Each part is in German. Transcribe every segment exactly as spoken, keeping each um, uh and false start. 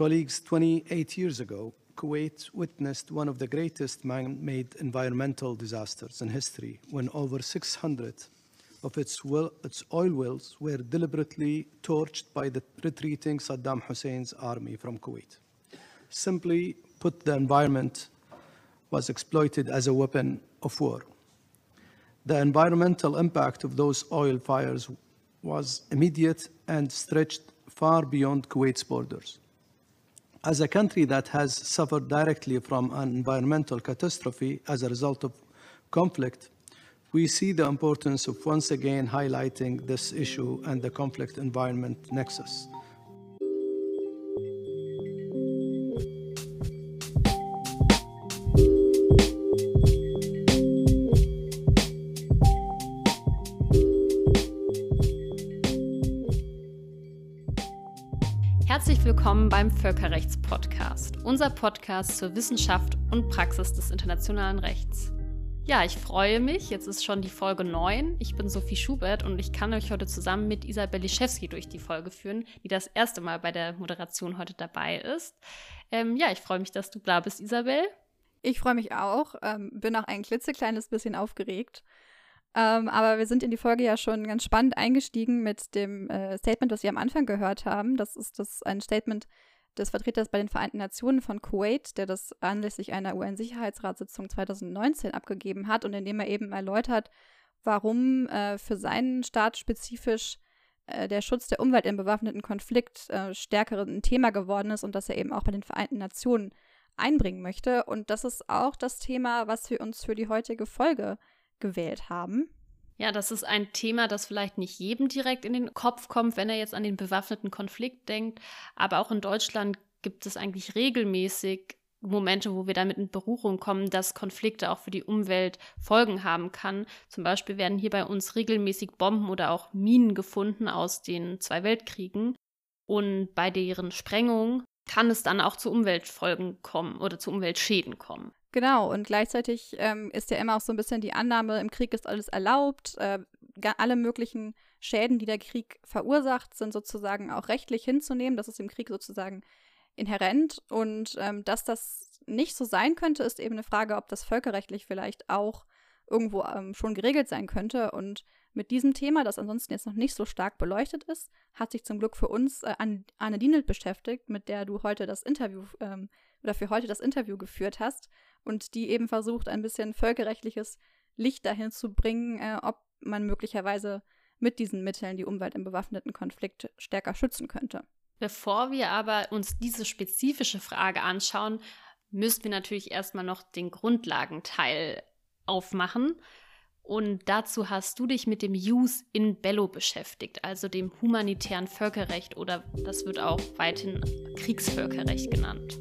Colleagues, twenty-eight years ago, Kuwait witnessed one of the greatest man-made environmental disasters in history when over six hundred of its, well, its oil wells were deliberately torched by the retreating Saddam Hussein's army from Kuwait. Simply put, the environment was exploited as a weapon of war. The environmental impact of those oil fires was immediate and stretched far beyond Kuwait's borders. As a country that has suffered directly from an environmental catastrophe as a result of conflict, we see the importance of once again highlighting this issue and the conflict environment nexus. Herzlich willkommen beim Völkerrechtspodcast, unser Podcast zur Wissenschaft und Praxis des internationalen Rechts. Ja, ich freue mich, jetzt ist schon die Folge neun. Ich bin Sophie Schubert und ich kann euch heute zusammen mit Isabel Liszewski durch die Folge führen, die das erste Mal bei der Moderation heute dabei ist. Ähm, ja, ich freue mich, dass du da bist, Isabel. Ich freue mich auch, ähm, bin auch ein klitzekleines bisschen aufgeregt. Ähm, aber wir sind in die Folge ja schon ganz spannend eingestiegen mit dem äh, Statement, was wir am Anfang gehört haben. Das ist das ein Statement des Vertreters bei den Vereinten Nationen von Kuwait, der das anlässlich einer U N-Sicherheitsratssitzung zwanzig neunzehn abgegeben hat und in dem er eben erläutert, warum äh, für seinen Staat spezifisch äh, der Schutz der Umwelt im bewaffneten Konflikt äh, stärker ein Thema geworden ist und dass er eben auch bei den Vereinten Nationen einbringen möchte. Und das ist auch das Thema, was wir uns für die heutige Folge gewählt haben. Ja, das ist ein Thema, das vielleicht nicht jedem direkt in den Kopf kommt, wenn er jetzt an den bewaffneten Konflikt denkt. Aber auch in Deutschland gibt es eigentlich regelmäßig Momente, wo wir damit in Berührung kommen, dass Konflikte auch für die Umwelt Folgen haben kann. Zum Beispiel werden hier bei uns regelmäßig Bomben oder auch Minen gefunden aus den zwei Weltkriegen. Und bei deren Sprengung kann es dann auch zu Umweltfolgen kommen oder zu Umweltschäden kommen. Genau, und gleichzeitig ähm, ist ja immer auch so ein bisschen die Annahme, im Krieg ist alles erlaubt. Äh, alle möglichen Schäden, die der Krieg verursacht, sind sozusagen auch rechtlich hinzunehmen. Das ist im Krieg sozusagen inhärent. Und ähm, dass das nicht so sein könnte, ist eben eine Frage, ob das völkerrechtlich vielleicht auch irgendwo ähm, schon geregelt sein könnte. Und mit diesem Thema, das ansonsten jetzt noch nicht so stark beleuchtet ist, hat sich zum Glück für uns äh, Anne Dienelt beschäftigt, mit der du heute das Interview ähm, oder für heute das Interview geführt hast und die eben versucht, ein bisschen völkerrechtliches Licht dahin zu bringen, äh, ob man möglicherweise mit diesen Mitteln die Umwelt im bewaffneten Konflikt stärker schützen könnte. Bevor wir aber uns diese spezifische Frage anschauen, müssen wir natürlich erstmal noch den Grundlagenteil aufmachen. Und dazu hast du dich mit dem Jus in bello beschäftigt, also dem humanitären Völkerrecht oder das wird auch weithin Kriegsvölkerrecht genannt.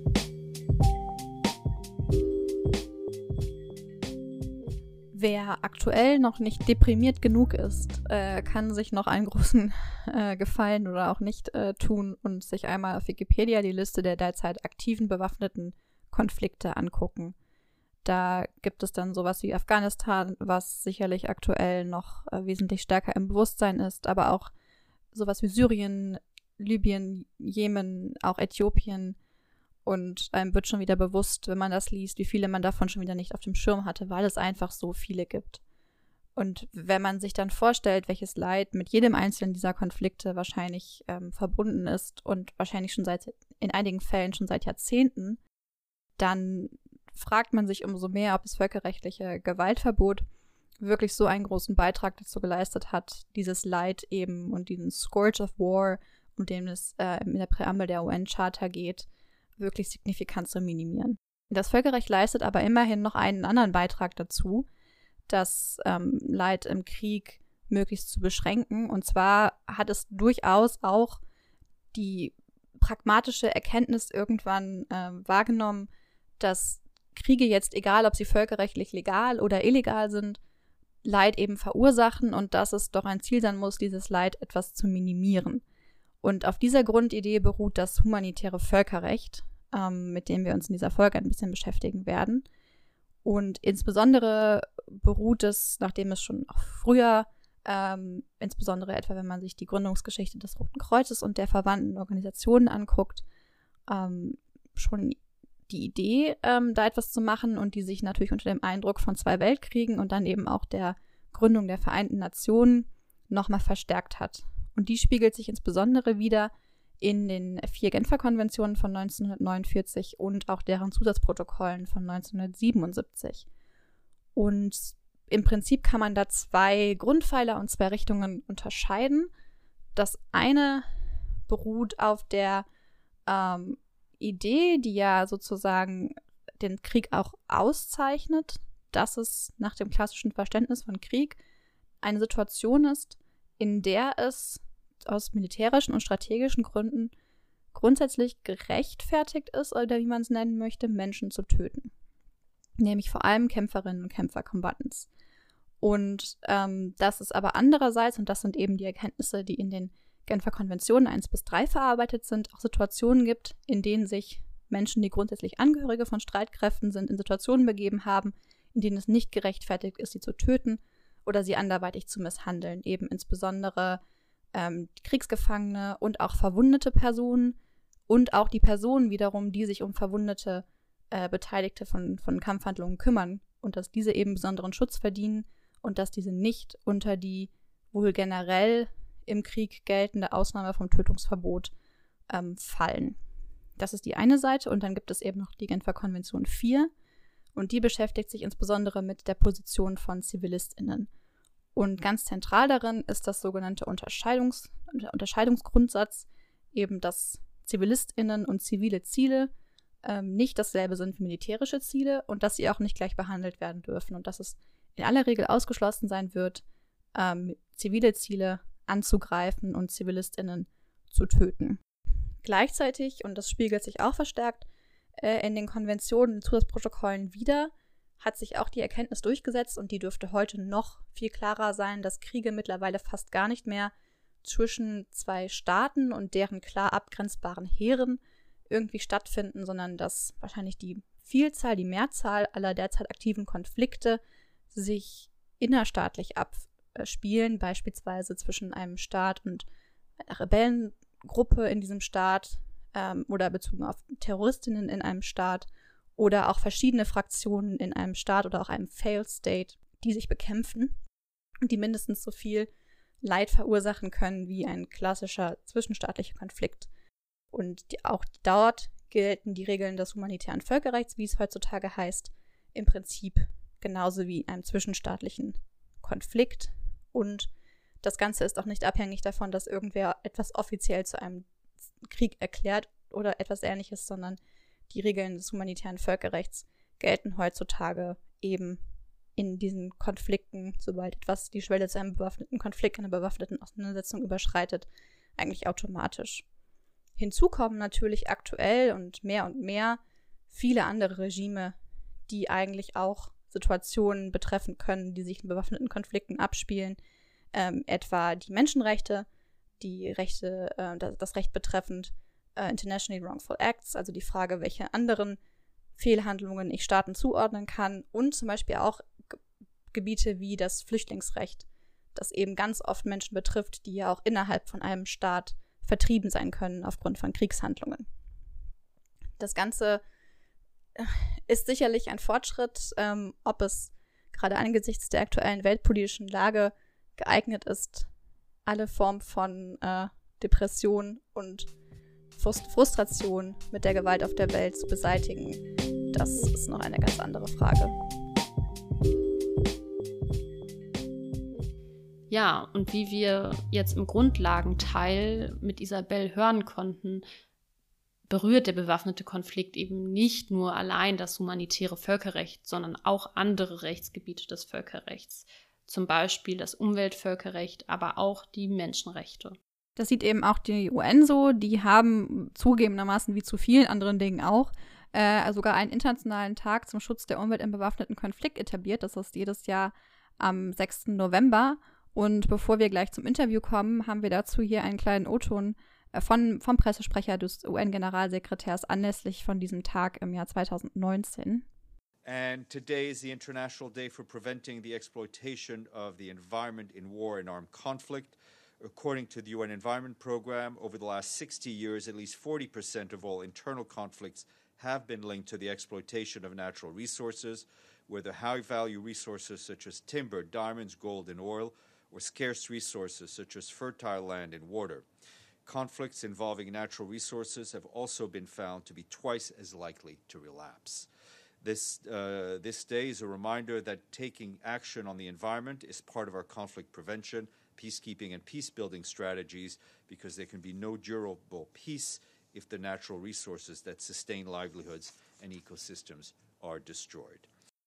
Wer aktuell noch nicht deprimiert genug ist, äh, kann sich noch einen großen äh, Gefallen oder auch nicht äh, tun und sich einmal auf Wikipedia die Liste der derzeit aktiven bewaffneten Konflikte angucken. Da gibt es dann sowas wie Afghanistan, was sicherlich aktuell noch äh, wesentlich stärker im Bewusstsein ist, aber auch sowas wie Syrien, Libyen, Jemen, auch Äthiopien. Und einem wird schon wieder bewusst, wenn man das liest, wie viele man davon schon wieder nicht auf dem Schirm hatte, weil es einfach so viele gibt. Und wenn man sich dann vorstellt, welches Leid mit jedem einzelnen dieser Konflikte wahrscheinlich ähm, verbunden ist und wahrscheinlich schon seit, in einigen Fällen schon seit Jahrzehnten, dann fragt man sich umso mehr, ob das völkerrechtliche Gewaltverbot wirklich so einen großen Beitrag dazu geleistet hat, dieses Leid eben und diesen Scourge of War, um den es äh, in der Präambel der U N-Charta geht, wirklich signifikant zu minimieren. Das Völkerrecht leistet aber immerhin noch einen anderen Beitrag dazu, das ähm, Leid im Krieg möglichst zu beschränken. Und zwar hat es durchaus auch die pragmatische Erkenntnis irgendwann äh, wahrgenommen, dass Kriege jetzt, egal ob sie völkerrechtlich legal oder illegal sind, Leid eben verursachen und dass es doch ein Ziel sein muss, dieses Leid etwas zu minimieren. Und auf dieser Grundidee beruht das humanitäre Völkerrecht, ähm, mit dem wir uns in dieser Folge ein bisschen beschäftigen werden. Und insbesondere beruht es, nachdem es schon auch früher, ähm, insbesondere etwa wenn man sich die Gründungsgeschichte des Roten Kreuzes und der verwandten Organisationen anguckt, ähm, schon die Idee, ähm, da etwas zu machen und die sich natürlich unter dem Eindruck von zwei Weltkriegen und dann eben auch der Gründung der Vereinten Nationen nochmal verstärkt hat. Und die spiegelt sich insbesondere wieder in den vier Genfer Konventionen von neunzehnhundertneunundvierzig und auch deren Zusatzprotokollen von neunzehnhundertsiebenundsiebzig. Und im Prinzip kann man da zwei Grundpfeiler und zwei Richtungen unterscheiden. Das eine beruht auf der ähm, Idee, die ja sozusagen den Krieg auch auszeichnet, dass es nach dem klassischen Verständnis von Krieg eine Situation ist, in der es aus militärischen und strategischen Gründen grundsätzlich gerechtfertigt ist, oder wie man es nennen möchte, Menschen zu töten. Nämlich vor allem Kämpferinnen und Kämpfer, Combatants. Und ähm, dass es aber andererseits, und das sind eben die Erkenntnisse, die in den Genfer Konventionen eins bis drei verarbeitet sind, auch Situationen gibt, in denen sich Menschen, die grundsätzlich Angehörige von Streitkräften sind, in Situationen begeben haben, in denen es nicht gerechtfertigt ist, sie zu töten oder sie anderweitig zu misshandeln. Eben insbesondere ähm, Kriegsgefangene und auch verwundete Personen und auch die Personen wiederum, die sich um verwundete äh, Beteiligte von, von Kampfhandlungen kümmern und dass diese eben besonderen Schutz verdienen und dass diese nicht unter die wohl generell im Krieg geltende Ausnahme vom Tötungsverbot ähm, fallen. Das ist die eine Seite und dann gibt es eben noch die Genfer Konvention vier und die beschäftigt sich insbesondere mit der Position von ZivilistInnen. Und ganz zentral darin ist das sogenannte Unterscheidungs- Unterscheidungsgrundsatz, eben dass ZivilistInnen und zivile Ziele ähm, nicht dasselbe sind wie militärische Ziele und dass sie auch nicht gleich behandelt werden dürfen und dass es in aller Regel ausgeschlossen sein wird, ähm, zivile Ziele anzugreifen und ZivilistInnen zu töten. Gleichzeitig, und das spiegelt sich auch verstärkt äh, in den Konventionen und Zusatzprotokollen wider, hat sich auch die Erkenntnis durchgesetzt und die dürfte heute noch viel klarer sein, dass Kriege mittlerweile fast gar nicht mehr zwischen zwei Staaten und deren klar abgrenzbaren Heeren irgendwie stattfinden, sondern dass wahrscheinlich die Vielzahl, die Mehrzahl aller derzeit aktiven Konflikte sich innerstaatlich abspielen, beispielsweise zwischen einem Staat und einer Rebellengruppe in diesem Staat ähm, oder bezogen auf Terroristinnen in einem Staat oder auch verschiedene Fraktionen in einem Staat oder auch einem Failed State, die sich bekämpfen und die mindestens so viel Leid verursachen können wie ein klassischer zwischenstaatlicher Konflikt. Und die, auch dort gelten die Regeln des humanitären Völkerrechts, wie es heutzutage heißt, im Prinzip genauso wie in einem zwischenstaatlichen Konflikt. Und das Ganze ist auch nicht abhängig davon, dass irgendwer etwas offiziell zu einem Krieg erklärt oder etwas Ähnliches, sondern die Regeln des humanitären Völkerrechts gelten heutzutage eben in diesen Konflikten, sobald etwas die Schwelle zu einem bewaffneten Konflikt, einer bewaffneten Auseinandersetzung überschreitet, eigentlich automatisch. Hinzu kommen natürlich aktuell und mehr und mehr viele andere Regime, die eigentlich auch Situationen betreffen können, die sich in bewaffneten Konflikten abspielen, ähm, etwa die Menschenrechte, die Rechte, äh, das, das Recht betreffend äh, Internationally Wrongful Acts, also die Frage, welche anderen Fehlhandlungen ich Staaten zuordnen kann und zum Beispiel auch Ge- Gebiete wie das Flüchtlingsrecht, das eben ganz oft Menschen betrifft, die ja auch innerhalb von einem Staat vertrieben sein können aufgrund von Kriegshandlungen. Das Ganze ist sicherlich ein Fortschritt, ähm, ob es gerade angesichts der aktuellen weltpolitischen Lage geeignet ist, alle Formen von äh, Depression und Frust- Frustration mit der Gewalt auf der Welt zu beseitigen. Das ist noch eine ganz andere Frage. Ja, und wie wir jetzt im Grundlagenteil mit Isabel hören konnten, berührt der bewaffnete Konflikt eben nicht nur allein das humanitäre Völkerrecht, sondern auch andere Rechtsgebiete des Völkerrechts. Zum Beispiel das Umweltvölkerrecht, aber auch die Menschenrechte. Das sieht eben auch die U N so. Die haben zugegebenermaßen wie zu vielen anderen Dingen auch äh, sogar einen internationalen Tag zum Schutz der Umwelt im bewaffneten Konflikt etabliert. Das ist jedes Jahr am sechsten November. Und bevor wir gleich zum Interview kommen, haben wir dazu hier einen kleinen O-Ton Von, vom Pressesprecher des U N-Generalsekretärs anlässlich von diesem Tag im Jahr zweitausendneunzehn. And today is the International Day for Preventing the Exploitation of the Environment in War and Armed Conflict. According to the U N Environment Programme, over the last sixty years, at least forty percent of all internal conflicts have been linked to the exploitation of natural resources, whether high-value resources such as timber, diamonds, gold, and oil, or scarce resources such as fertile land and water. Conflicts involving natural resources have also been found to be twice as likely to relapse. This, uh, this day is a reminder that taking action on the environment is part of our conflict prevention, peacekeeping, and peace-building strategies, because there can be no durable peace if the natural resources that sustain livelihoods and ecosystems are destroyed.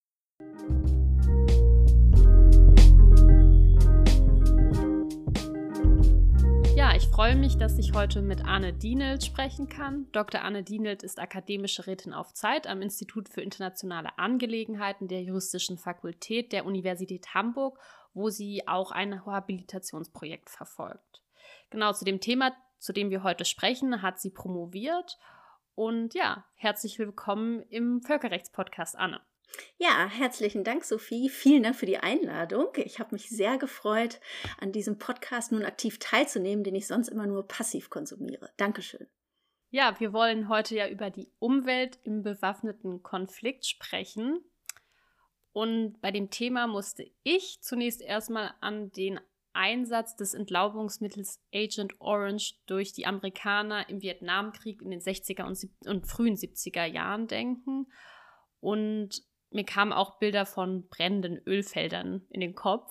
Ja, ich freue mich, dass ich heute mit Anne Dienelt sprechen kann. Doktor Anne Dienelt ist akademische Rätin auf Zeit am Institut für internationale Angelegenheiten der Juristischen Fakultät der Universität Hamburg, wo sie auch ein Habilitationsprojekt verfolgt. Genau zu dem Thema, zu dem wir heute sprechen, hat sie promoviert. Und ja, herzlich willkommen im Völkerrechtspodcast, Anne. Ja, herzlichen Dank, Sophie. Vielen Dank für die Einladung. Ich habe mich sehr gefreut, an diesem Podcast nun aktiv teilzunehmen, den ich sonst immer nur passiv konsumiere. Dankeschön. Ja, wir wollen heute ja über die Umwelt im bewaffneten Konflikt sprechen. Und bei dem Thema musste ich zunächst erstmal an den Einsatz des Entlaubungsmittels Agent Orange durch die Amerikaner im Vietnamkrieg in den sechziger und, und frühen siebziger Jahren denken. Und mir kamen auch Bilder von brennenden Ölfeldern in den Kopf.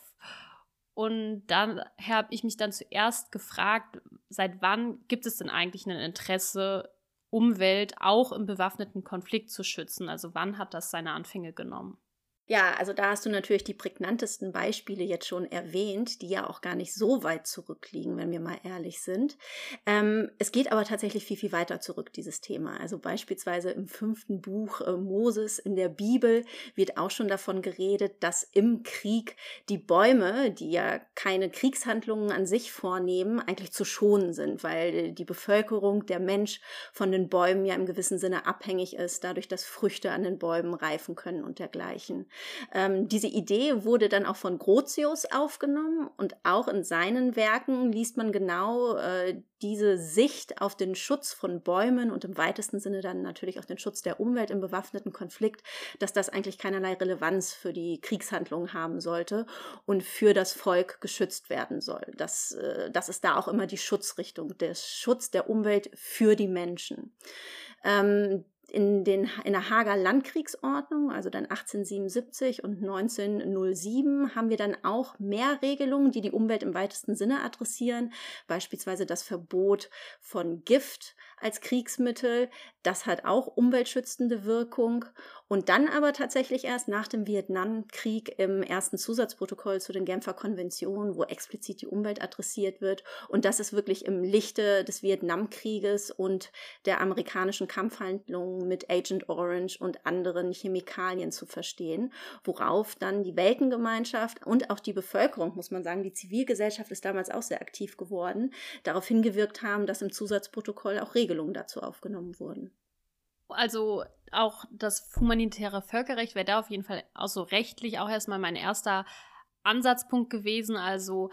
Und daher habe ich mich dann zuerst gefragt, seit wann gibt es denn eigentlich ein Interesse, Umwelt auch im bewaffneten Konflikt zu schützen? Also wann hat das seine Anfänge genommen? Ja, also da hast du natürlich die prägnantesten Beispiele jetzt schon erwähnt, die ja auch gar nicht so weit zurückliegen, wenn wir mal ehrlich sind. Ähm, es geht aber tatsächlich viel, viel weiter zurück, dieses Thema. Also beispielsweise im fünften Buch äh, Moses in der Bibel wird auch schon davon geredet, dass im Krieg die Bäume, die ja keine Kriegshandlungen an sich vornehmen, eigentlich zu schonen sind, weil die Bevölkerung, der Mensch von den Bäumen ja im gewissen Sinne abhängig ist, dadurch, dass Früchte an den Bäumen reifen können und dergleichen. Ähm, diese Idee wurde dann auch von Grotius aufgenommen und auch in seinen Werken liest man genau äh, diese Sicht auf den Schutz von Bäumen und im weitesten Sinne dann natürlich auch den Schutz der Umwelt im bewaffneten Konflikt, dass das eigentlich keinerlei Relevanz für die Kriegshandlungen haben sollte und für das Volk geschützt werden soll. Das, äh, das ist da auch immer die Schutzrichtung, der Schutz der Umwelt für die Menschen. Ähm, In, den, in der Haager Landkriegsordnung, also dann achtzehnhundertsiebenundsiebzig und neunzehnhundertsieben, haben wir dann auch mehr Regelungen, die die Umwelt im weitesten Sinne adressieren, beispielsweise das Verbot von Gift als Kriegsmittel. Das hat auch umweltschützende Wirkung. Und dann aber tatsächlich erst nach dem Vietnamkrieg im ersten Zusatzprotokoll zu den Genfer Konventionen, wo explizit die Umwelt adressiert wird. Und das ist wirklich im Lichte des Vietnamkrieges und der amerikanischen Kampfhandlungen mit Agent Orange und anderen Chemikalien zu verstehen, worauf dann die Weltengemeinschaft und auch die Bevölkerung, muss man sagen, die Zivilgesellschaft ist damals auch sehr aktiv geworden, darauf hingewirkt haben, dass im Zusatzprotokoll auch Regelungen dazu aufgenommen wurden. Also auch das humanitäre Völkerrecht wäre da auf jeden Fall auch so rechtlich auch erstmal mein erster Ansatzpunkt gewesen, also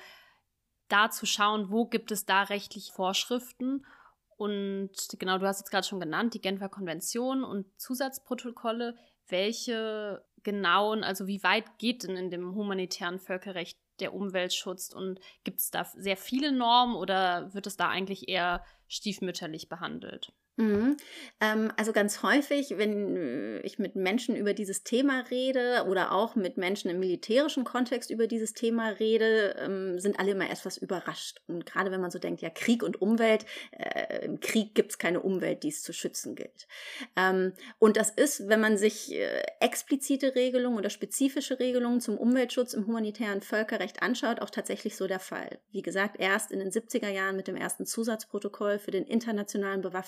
da zu schauen, wo gibt es da rechtliche Vorschriften. Und genau, du hast jetzt gerade schon genannt, die Genfer Konvention und Zusatzprotokolle. Welche genauen, also wie weit geht denn in dem humanitären Völkerrecht der Umweltschutz? Und gibt es da sehr viele Normen oder wird es da eigentlich eher stiefmütterlich behandelt? Mhm. Ähm, also ganz häufig, wenn ich mit Menschen über dieses Thema rede oder auch mit Menschen im militärischen Kontext über dieses Thema rede, ähm, sind alle immer etwas überrascht. Und gerade wenn man so denkt, ja, Krieg und Umwelt, äh, im Krieg gibt es keine Umwelt, die es zu schützen gilt. Ähm, und das ist, wenn man sich äh, explizite Regelungen oder spezifische Regelungen zum Umweltschutz im humanitären Völkerrecht anschaut, auch tatsächlich so der Fall. Wie gesagt, erst in den siebziger Jahren mit dem ersten Zusatzprotokoll für den internationalen bewaffneten Konflikt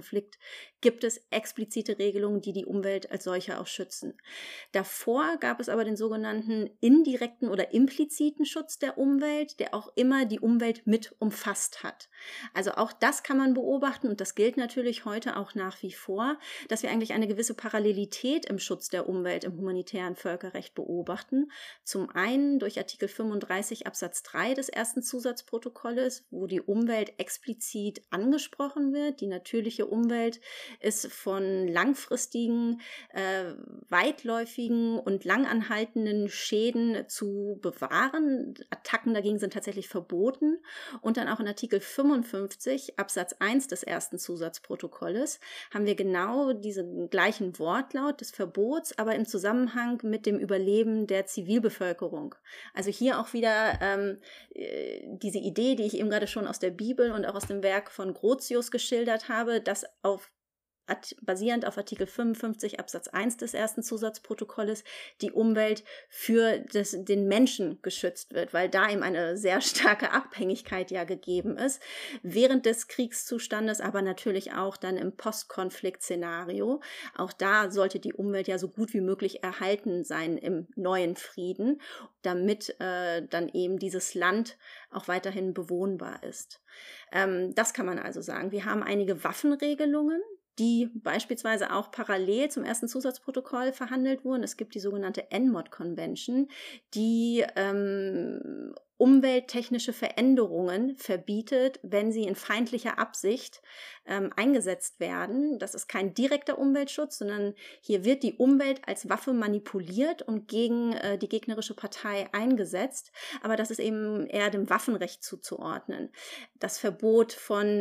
Konflikt gibt es explizite Regelungen, die die Umwelt als solche auch schützen. Davor gab es aber den sogenannten indirekten oder impliziten Schutz der Umwelt, der auch immer die Umwelt mit umfasst hat. Also auch das kann man beobachten und das gilt natürlich heute auch nach wie vor, dass wir eigentlich eine gewisse Parallelität im Schutz der Umwelt im humanitären Völkerrecht beobachten. Zum einen durch Artikel fünfunddreißig Absatz drei des ersten Zusatzprotokolles, wo die Umwelt explizit angesprochen wird. Die natürliche Umwelt ist von langfristigen, äh, weitläufigen und langanhaltenden Schäden zu bewahren. Attacken dagegen sind tatsächlich verboten. Und dann auch in Artikel fünfundfünfzig Absatz eins des ersten Zusatzprotokolles haben wir genau diesen gleichen Wortlaut des Verbots, aber im Zusammenhang mit dem Überleben der Zivilbevölkerung. Also hier auch wieder ähm, diese Idee, die ich eben gerade schon aus der Bibel und auch aus dem Werk von Grotius geschildert habe, dass auf basierend auf Artikel fünfundfünfzig Absatz eins des ersten Zusatzprotokolles die Umwelt für das, den Menschen geschützt wird, weil da eben eine sehr starke Abhängigkeit ja gegeben ist, während des Kriegszustandes, aber natürlich auch dann im Postkonfliktszenario. Auch da sollte die Umwelt ja so gut wie möglich erhalten sein im neuen Frieden, damit äh, dann eben dieses Land auch weiterhin bewohnbar ist. Ähm, das kann man also sagen. Wir haben einige Waffenregelungen, die beispielsweise auch parallel zum ersten Zusatzprotokoll verhandelt wurden. Es gibt die sogenannte N M O D Convention, die ähm, umwelttechnische Veränderungen verbietet, wenn sie in feindlicher Absicht ähm, eingesetzt werden. Das ist kein direkter Umweltschutz, sondern hier wird die Umwelt als Waffe manipuliert und gegen äh, die gegnerische Partei eingesetzt. Aber das ist eben eher dem Waffenrecht zuzuordnen. Das Verbot von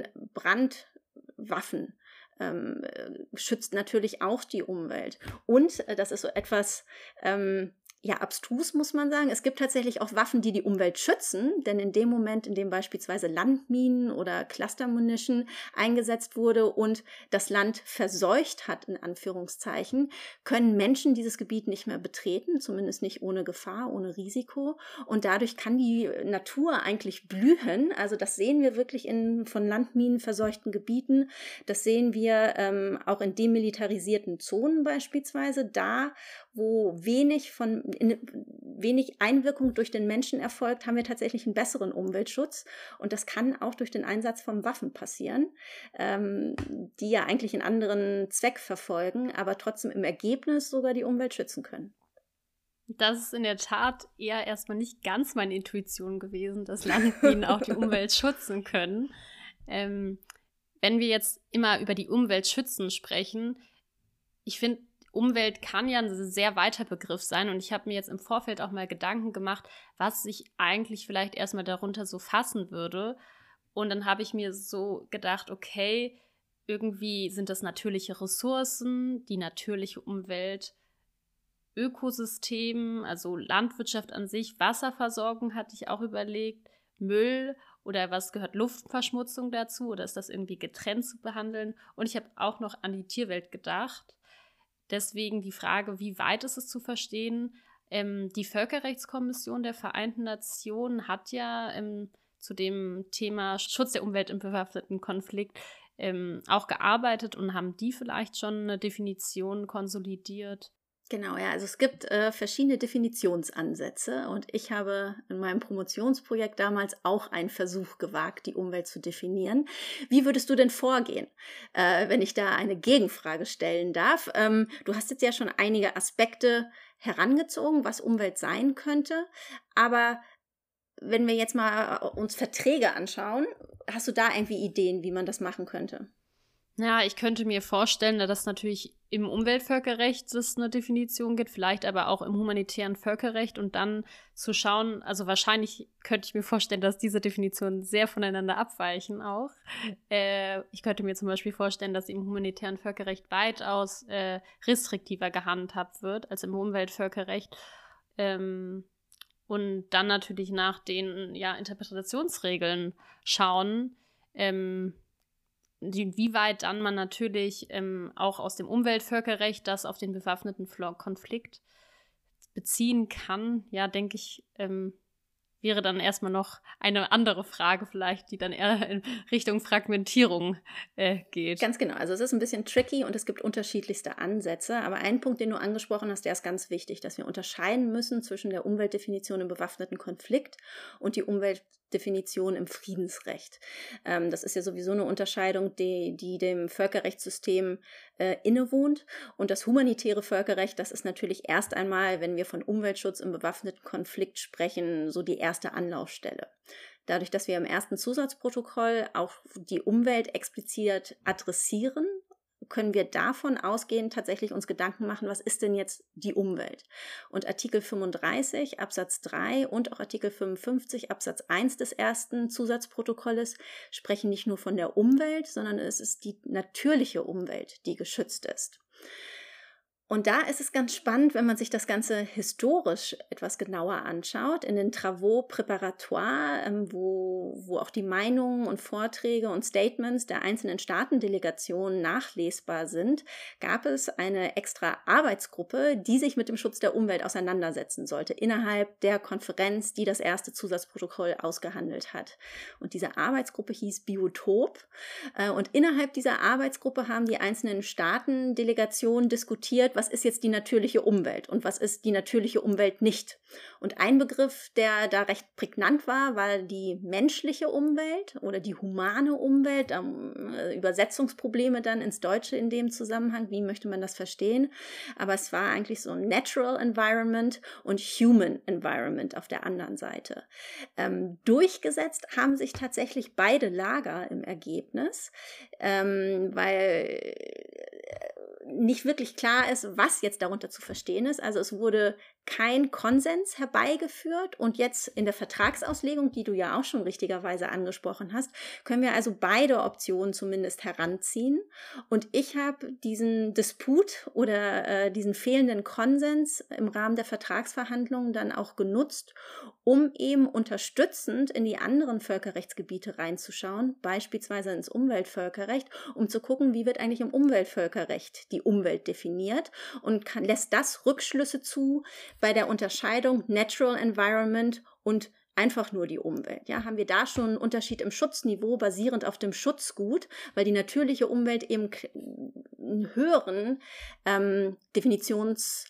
Brandwaffen Ähm, schützt natürlich auch die Umwelt. Und äh, das ist so etwas ähm, ja, abstrus, muss man sagen. Es gibt tatsächlich auch Waffen, die die Umwelt schützen, denn in dem Moment, in dem beispielsweise Landminen oder Clustermunition eingesetzt wurde und das Land verseucht hat, in Anführungszeichen, können Menschen dieses Gebiet nicht mehr betreten, zumindest nicht ohne Gefahr, ohne Risiko. Und dadurch kann die Natur eigentlich blühen. Also das sehen wir wirklich in von Landminen verseuchten Gebieten. Das sehen wir ähm, auch in demilitarisierten Zonen beispielsweise, da wo wenig von in, wenig Einwirkung durch den Menschen erfolgt, haben wir tatsächlich einen besseren Umweltschutz. Und das kann auch durch den Einsatz von Waffen passieren, ähm, die ja eigentlich einen anderen Zweck verfolgen, aber trotzdem im Ergebnis sogar die Umwelt schützen können. Das ist in der Tat eher erstmal nicht ganz meine Intuition gewesen, dass Landminen auch die Umwelt schützen können. Ähm, wenn wir jetzt immer über die Umwelt schützen sprechen, ich finde, Umwelt kann ja ein sehr weiter Begriff sein und ich habe mir jetzt im Vorfeld auch mal Gedanken gemacht, was sich eigentlich vielleicht erstmal darunter so fassen würde. Und dann habe ich mir so gedacht, okay, irgendwie sind das natürliche Ressourcen, die natürliche Umwelt, Ökosystem, also Landwirtschaft an sich, Wasserversorgung hatte ich auch überlegt, Müll oder was gehört Luftverschmutzung dazu oder ist das irgendwie getrennt zu behandeln? Und ich habe auch noch an die Tierwelt gedacht. Deswegen die Frage, wie weit ist es zu verstehen? Ähm, die Völkerrechtskommission der Vereinten Nationen hat ja ähm, zu dem Thema Schutz der Umwelt im bewaffneten Konflikt ähm, auch gearbeitet und haben die vielleicht schon eine Definition konsolidiert? Genau, ja, also es gibt äh, verschiedene Definitionsansätze und ich habe in meinem Promotionsprojekt damals auch einen Versuch gewagt, die Umwelt zu definieren. Wie würdest du denn vorgehen, äh, wenn ich da eine Gegenfrage stellen darf? Ähm, du hast jetzt ja schon einige Aspekte herangezogen, was Umwelt sein könnte, aber wenn wir jetzt mal uns Verträge anschauen, hast du da irgendwie Ideen, wie man das machen könnte? Ja, ich könnte mir vorstellen, dass natürlich im Umweltvölkerrecht es eine Definition gibt, vielleicht aber auch im humanitären Völkerrecht und dann zu schauen, also wahrscheinlich könnte ich mir vorstellen, dass diese Definitionen sehr voneinander abweichen auch. Äh, ich könnte mir zum Beispiel vorstellen, dass im humanitären Völkerrecht weitaus äh, restriktiver gehandhabt wird als im Umweltvölkerrecht. Ähm, und dann natürlich nach den ja, Interpretationsregeln schauen, ähm, wie weit dann man natürlich ähm, auch aus dem Umweltvölkerrecht das auf den bewaffneten Konflikt beziehen kann, ja, denke ich, ähm, wäre dann erstmal noch eine andere Frage vielleicht, die dann eher in Richtung Fragmentierung äh, geht. Ganz genau. Also es ist ein bisschen tricky und es gibt unterschiedlichste Ansätze. Aber ein Punkt, den du angesprochen hast, der ist ganz wichtig, dass wir unterscheiden müssen zwischen der Umweltdefinition im bewaffneten Konflikt und die Umweltdefinition im Friedensrecht. Ähm, das ist ja sowieso eine Unterscheidung, die, die dem Völkerrechtssystem äh, innewohnt. Und das humanitäre Völkerrecht, das ist natürlich erst einmal, wenn wir von Umweltschutz im bewaffneten Konflikt sprechen, so die erste Anlaufstelle. Dadurch, dass wir im ersten Zusatzprotokoll auch die Umwelt explizit adressieren, können wir davon ausgehend tatsächlich uns Gedanken machen, was ist denn jetzt die Umwelt? Und Artikel fünfunddreißig Absatz drei und auch Artikel fünfundfünfzig Absatz eins des ersten Zusatzprotokolles sprechen nicht nur von der Umwelt, sondern es ist die natürliche Umwelt, die geschützt ist. Und da ist es ganz spannend, wenn man sich das Ganze historisch etwas genauer anschaut, in den Travaux Préparatoires, ähm, wo, wo auch die Meinungen und Vorträge und Statements der einzelnen Staatendelegationen nachlesbar sind, gab es eine extra Arbeitsgruppe, die sich mit dem Schutz der Umwelt auseinandersetzen sollte, innerhalb der Konferenz, die das erste Zusatzprotokoll ausgehandelt hat. Und diese Arbeitsgruppe hieß Biotop. Äh, und innerhalb dieser Arbeitsgruppe haben die einzelnen Staatendelegationen diskutiert, was ist jetzt die natürliche Umwelt und was ist die natürliche Umwelt nicht. Und ein Begriff, der da recht prägnant war, war die menschliche Umwelt oder die humane Umwelt. Ähm, Übersetzungsprobleme dann ins Deutsche in dem Zusammenhang, wie möchte man das verstehen? Aber es war eigentlich so Natural Environment und Human Environment auf der anderen Seite. Ähm, durchgesetzt haben sich tatsächlich beide Lager im Ergebnis, ähm, weil nicht wirklich klar ist, was jetzt darunter zu verstehen ist. Also es wurde kein Konsens herbeigeführt und jetzt in der Vertragsauslegung, die du ja auch schon richtigerweise angesprochen hast, können wir also beide Optionen zumindest heranziehen. Und ich habe diesen Disput oder äh, diesen fehlenden Konsens im Rahmen der Vertragsverhandlungen dann auch genutzt, um eben unterstützend in die anderen Völkerrechtsgebiete reinzuschauen, beispielsweise ins Umweltvölkerrecht, um zu gucken, wie wird eigentlich im Umweltvölkerrecht die Umwelt definiert und kann, lässt das Rückschlüsse zu bei der Unterscheidung Natural Environment und einfach nur die Umwelt. Ja, haben wir da schon einen Unterschied im Schutzniveau basierend auf dem Schutzgut, weil die natürliche Umwelt eben einen höheren ähm, Definitions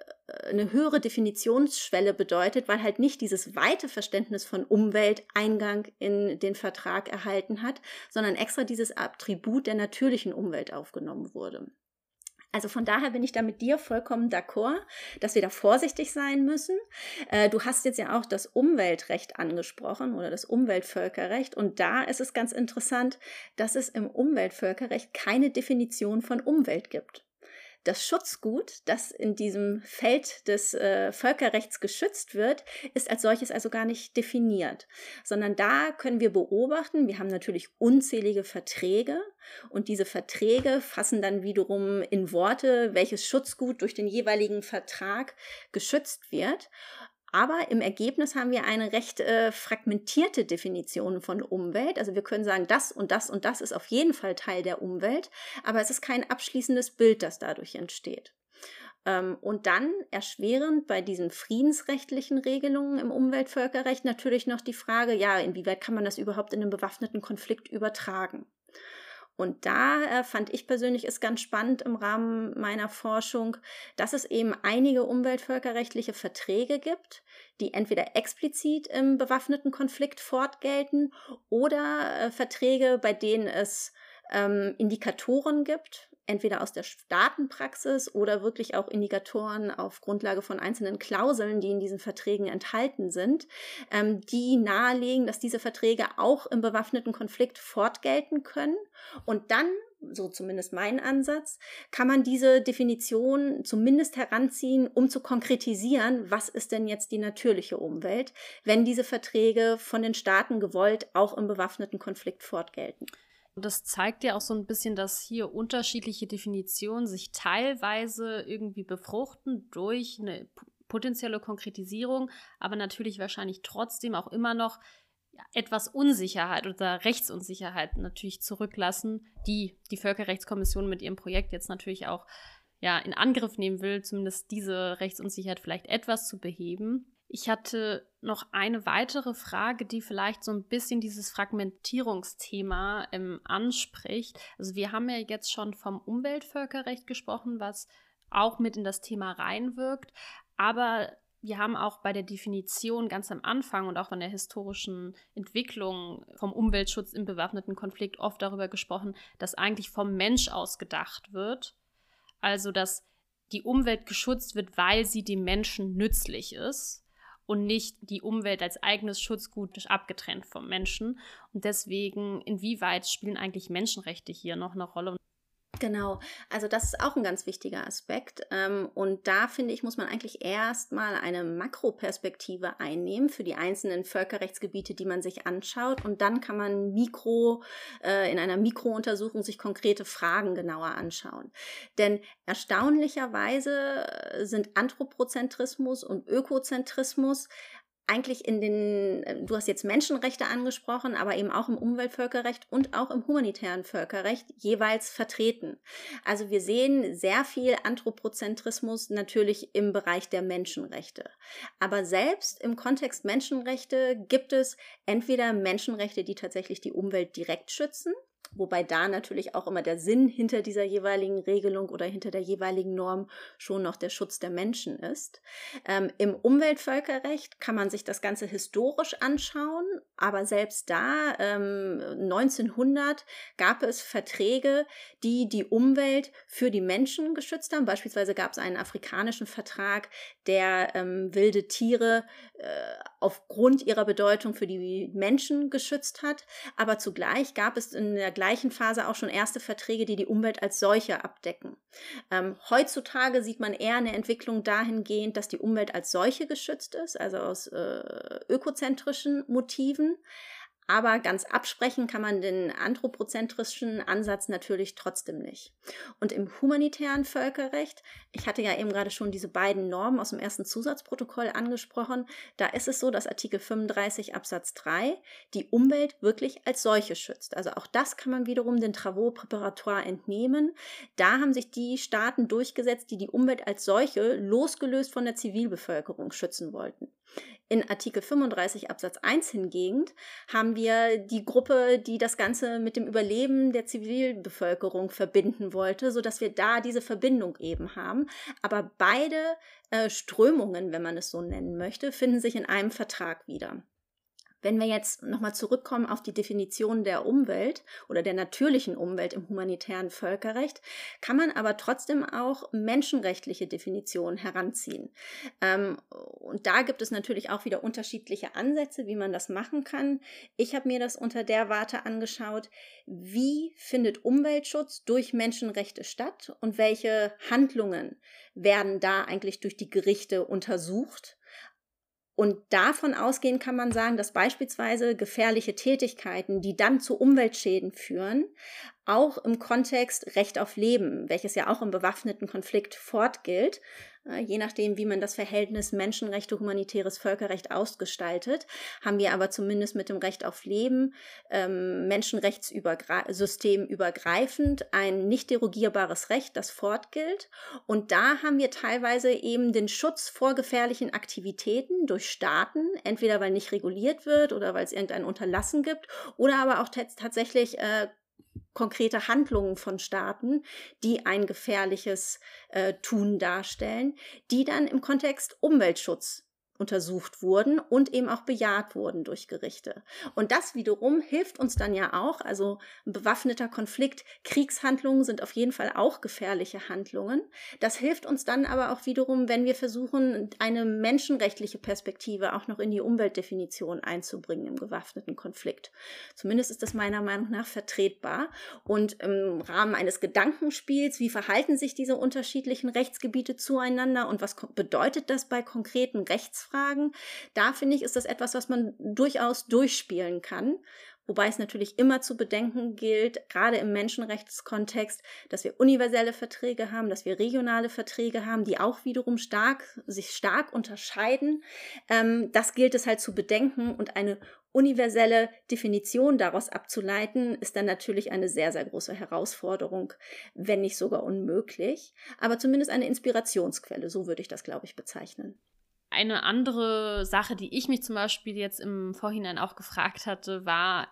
eine höhere Definitionsschwelle bedeutet, weil halt nicht dieses weite Verständnis von Umwelt Eingang in den Vertrag erhalten hat, sondern extra dieses Attribut der natürlichen Umwelt aufgenommen wurde. Also von daher bin ich da mit dir vollkommen d'accord, dass wir da vorsichtig sein müssen. Äh, du hast jetzt ja auch das Umweltrecht angesprochen oder das Umweltvölkerrecht und da ist es ganz interessant, dass es im Umweltvölkerrecht keine Definition von Umwelt gibt. Das Schutzgut, das in diesem Feld des äh, Völkerrechts geschützt wird, ist als solches also gar nicht definiert, sondern da können wir beobachten, wir haben natürlich unzählige Verträge und diese Verträge fassen dann wiederum in Worte, welches Schutzgut durch den jeweiligen Vertrag geschützt wird. Aber im Ergebnis haben wir eine recht äh, fragmentierte Definition von Umwelt. Also wir können sagen, das und das und das ist auf jeden Fall Teil der Umwelt, aber es ist kein abschließendes Bild, das dadurch entsteht. Ähm, und dann erschwerend bei diesen friedensrechtlichen Regelungen im Umweltvölkerrecht natürlich noch die Frage, ja, inwieweit kann man das überhaupt in einen bewaffneten Konflikt übertragen? Und da äh, fand ich persönlich ist ganz spannend im Rahmen meiner Forschung, dass es eben einige umweltvölkerrechtliche Verträge gibt, die entweder explizit im bewaffneten Konflikt fortgelten oder äh, Verträge, bei denen es ähm, Indikatoren gibt, entweder aus der Staatenpraxis oder wirklich auch Indikatoren auf Grundlage von einzelnen Klauseln, die in diesen Verträgen enthalten sind, ähm, die nahelegen, dass diese Verträge auch im bewaffneten Konflikt fortgelten können. Und dann, so zumindest mein Ansatz, kann man diese Definition zumindest heranziehen, um zu konkretisieren, was ist denn jetzt die natürliche Umwelt, wenn diese Verträge von den Staaten gewollt auch im bewaffneten Konflikt fortgelten. Und das zeigt ja auch so ein bisschen, dass hier unterschiedliche Definitionen sich teilweise irgendwie befruchten durch eine potenzielle Konkretisierung, aber natürlich wahrscheinlich trotzdem auch immer noch etwas Unsicherheit oder Rechtsunsicherheit natürlich zurücklassen, die die Völkerrechtskommission mit ihrem Projekt jetzt natürlich auch ja, in Angriff nehmen will, zumindest diese Rechtsunsicherheit vielleicht etwas zu beheben. Ich hatte noch eine weitere Frage, die vielleicht so ein bisschen dieses Fragmentierungsthema ähm, anspricht. Also wir haben ja jetzt schon vom Umweltvölkerrecht gesprochen, was auch mit in das Thema reinwirkt, aber wir haben auch bei der Definition ganz am Anfang und auch von der historischen Entwicklung vom Umweltschutz im bewaffneten Konflikt oft darüber gesprochen, dass eigentlich vom Mensch aus gedacht wird. Also, dass die Umwelt geschützt wird, weil sie dem Menschen nützlich ist und nicht die Umwelt als eigenes Schutzgut abgetrennt vom Menschen. Und deswegen, inwieweit spielen eigentlich Menschenrechte hier noch eine Rolle? Genau, also das ist auch ein ganz wichtiger Aspekt. Und da, finde ich, muss man eigentlich erstmal eine Makroperspektive einnehmen für die einzelnen Völkerrechtsgebiete, die man sich anschaut. Und dann kann man Mikro, in einer Mikrountersuchung sich konkrete Fragen genauer anschauen. Denn erstaunlicherweise sind Anthropozentrismus und Ökozentrismus eigentlich in den, du hast jetzt Menschenrechte angesprochen, aber eben auch im Umweltvölkerrecht und auch im humanitären Völkerrecht jeweils vertreten. Also wir sehen sehr viel Anthropozentrismus natürlich im Bereich der Menschenrechte. Aber selbst im Kontext Menschenrechte gibt es entweder Menschenrechte, die tatsächlich die Umwelt direkt schützen, wobei da natürlich auch immer der Sinn hinter dieser jeweiligen Regelung oder hinter der jeweiligen Norm schon noch der Schutz der Menschen ist. Ähm, im Umweltvölkerrecht kann man sich das Ganze historisch anschauen, aber selbst da, ähm, neunzehnhundert, gab es Verträge, die die Umwelt für die Menschen geschützt haben. Beispielsweise gab es einen afrikanischen Vertrag, der ähm, wilde Tiere äh, aufgrund ihrer Bedeutung für die Menschen geschützt hat, aber zugleich gab es in der gleichen Phase auch schon erste Verträge, die die Umwelt als solche abdecken. Ähm, heutzutage sieht man eher eine Entwicklung dahingehend, dass die Umwelt als solche geschützt ist, also aus äh, ökozentrischen Motiven. Aber ganz absprechen kann man den anthropozentrischen Ansatz natürlich trotzdem nicht. Und im humanitären Völkerrecht, ich hatte ja eben gerade schon diese beiden Normen aus dem ersten Zusatzprotokoll angesprochen, da ist es so, dass Artikel fünfunddreißig Absatz drei die Umwelt wirklich als solche schützt. Also auch das kann man wiederum den Travaux Préparatoires entnehmen. Da haben sich die Staaten durchgesetzt, die die Umwelt als solche losgelöst von der Zivilbevölkerung schützen wollten. In Artikel fünfunddreißig Absatz eins hingegen haben wir die Gruppe, die das Ganze mit dem Überleben der Zivilbevölkerung verbinden wollte, sodass wir da diese Verbindung eben haben. Aber beide äh, Strömungen, wenn man es so nennen möchte, finden sich in einem Vertrag wieder. Wenn wir jetzt nochmal zurückkommen auf die Definition der Umwelt oder der natürlichen Umwelt im humanitären Völkerrecht, kann man aber trotzdem auch menschenrechtliche Definitionen heranziehen. Ähm, und da gibt es natürlich auch wieder unterschiedliche Ansätze, wie man das machen kann. Ich habe mir das unter der Warte angeschaut, wie findet Umweltschutz durch Menschenrechte statt und welche Handlungen werden da eigentlich durch die Gerichte untersucht. Und davon ausgehend kann man sagen, dass beispielsweise gefährliche Tätigkeiten, die dann zu Umweltschäden führen, auch im Kontext Recht auf Leben, welches ja auch im bewaffneten Konflikt fortgilt, je nachdem, wie man das Verhältnis Menschenrechte, humanitäres Völkerrecht ausgestaltet, haben wir aber zumindest mit dem Recht auf Leben ähm, Menschenrechtssystem übergreifend ein nicht derogierbares Recht, das fortgilt. Und da haben wir teilweise eben den Schutz vor gefährlichen Aktivitäten durch Staaten, entweder weil nicht reguliert wird oder weil es irgendein Unterlassen gibt oder aber auch t- tatsächlich äh, konkrete Handlungen von Staaten, die ein gefährliches äh, Tun darstellen, die dann im Kontext Umweltschutz untersucht wurden und eben auch bejaht wurden durch Gerichte. Und das wiederum hilft uns dann ja auch, also ein bewaffneter Konflikt, Kriegshandlungen sind auf jeden Fall auch gefährliche Handlungen. Das hilft uns dann aber auch wiederum, wenn wir versuchen, eine menschenrechtliche Perspektive auch noch in die Umweltdefinition einzubringen im bewaffneten Konflikt. Zumindest ist das meiner Meinung nach vertretbar. Und im Rahmen eines Gedankenspiels, wie verhalten sich diese unterschiedlichen Rechtsgebiete zueinander und was bedeutet das bei konkreten Rechtsfragen? Fragen. Da finde ich, ist das etwas, was man durchaus durchspielen kann. Wobei es natürlich immer zu bedenken gilt, gerade im Menschenrechtskontext, dass wir universelle Verträge haben, dass wir regionale Verträge haben, die auch wiederum stark, sich stark unterscheiden. Ähm, das gilt es halt zu bedenken und eine universelle Definition daraus abzuleiten, ist dann natürlich eine sehr, sehr große Herausforderung, wenn nicht sogar unmöglich. Aber zumindest eine Inspirationsquelle, so würde ich das, glaube ich, bezeichnen. eine andere Sache, die ich mich zum Beispiel jetzt im Vorhinein auch gefragt hatte, war,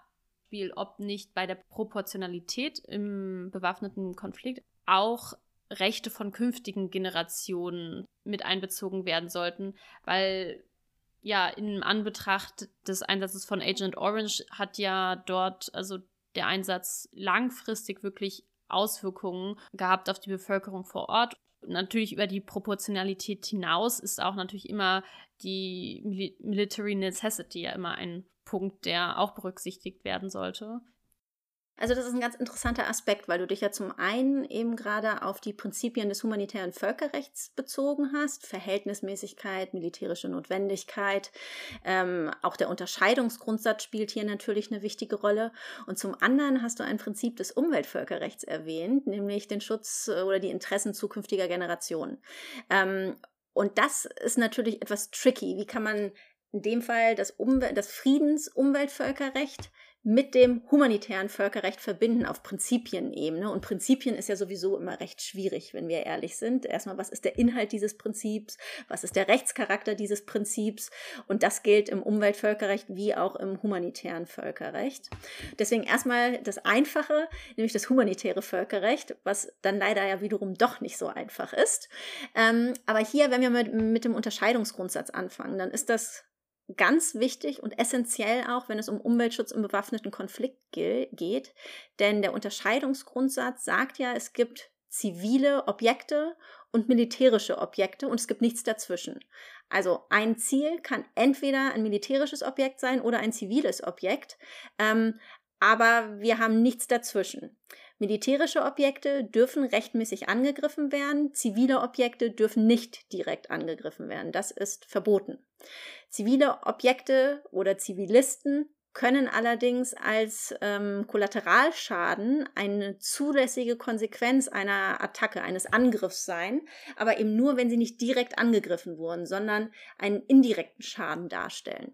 ob nicht bei der Proportionalität im bewaffneten Konflikt auch Rechte von künftigen Generationen mit einbezogen werden sollten, weil ja in Anbetracht des Einsatzes von Agent Orange hat ja dort also der Einsatz langfristig wirklich Auswirkungen gehabt auf die Bevölkerung vor Ort. Natürlich über die Proportionalität hinaus ist auch natürlich immer die Mil- Military Necessity ja immer ein Punkt, der auch berücksichtigt werden sollte. Also das ist ein ganz interessanter Aspekt, weil du dich ja zum einen eben gerade auf die Prinzipien des humanitären Völkerrechts bezogen hast, Verhältnismäßigkeit, militärische Notwendigkeit, ähm, auch der Unterscheidungsgrundsatz spielt hier natürlich eine wichtige Rolle. Und zum anderen hast du ein Prinzip des Umweltvölkerrechts erwähnt, nämlich den Schutz oder die Interessen zukünftiger Generationen. Ähm, und das ist natürlich etwas tricky. Wie kann man in dem Fall das, Umwel- das Friedens-Umweltvölkerrecht mit dem humanitären Völkerrecht verbinden auf Prinzipienebene. Und Prinzipien ist ja sowieso immer recht schwierig, wenn wir ehrlich sind. Erstmal, was ist der Inhalt dieses Prinzips? Was ist der Rechtscharakter dieses Prinzips? Und das gilt im Umweltvölkerrecht wie auch im humanitären Völkerrecht. Deswegen erstmal das Einfache, nämlich das humanitäre Völkerrecht, was dann leider ja wiederum doch nicht so einfach ist. Ähm, aber hier, wenn wir mit, mit dem Unterscheidungsgrundsatz anfangen, dann ist das ganz wichtig und essentiell auch, wenn es um Umweltschutz im bewaffneten Konflikt ge- geht. Denn der Unterscheidungsgrundsatz sagt ja, es gibt zivile Objekte und militärische Objekte und es gibt nichts dazwischen. Also ein Ziel kann entweder ein militärisches Objekt sein oder ein ziviles Objekt, ähm, aber wir haben nichts dazwischen. Militärische Objekte dürfen rechtmäßig angegriffen werden, zivile Objekte dürfen nicht direkt angegriffen werden. Das ist verboten. Zivile Objekte oder Zivilisten können allerdings als ähm, Kollateralschaden eine zulässige Konsequenz einer Attacke, eines Angriffs sein, aber eben nur, wenn sie nicht direkt angegriffen wurden, sondern einen indirekten Schaden darstellen.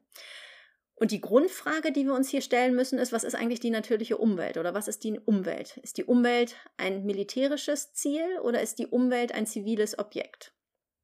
Und die Grundfrage, die wir uns hier stellen müssen, ist, was ist eigentlich die natürliche Umwelt oder was ist die Umwelt? Ist die Umwelt ein militärisches Ziel oder ist die Umwelt ein ziviles Objekt?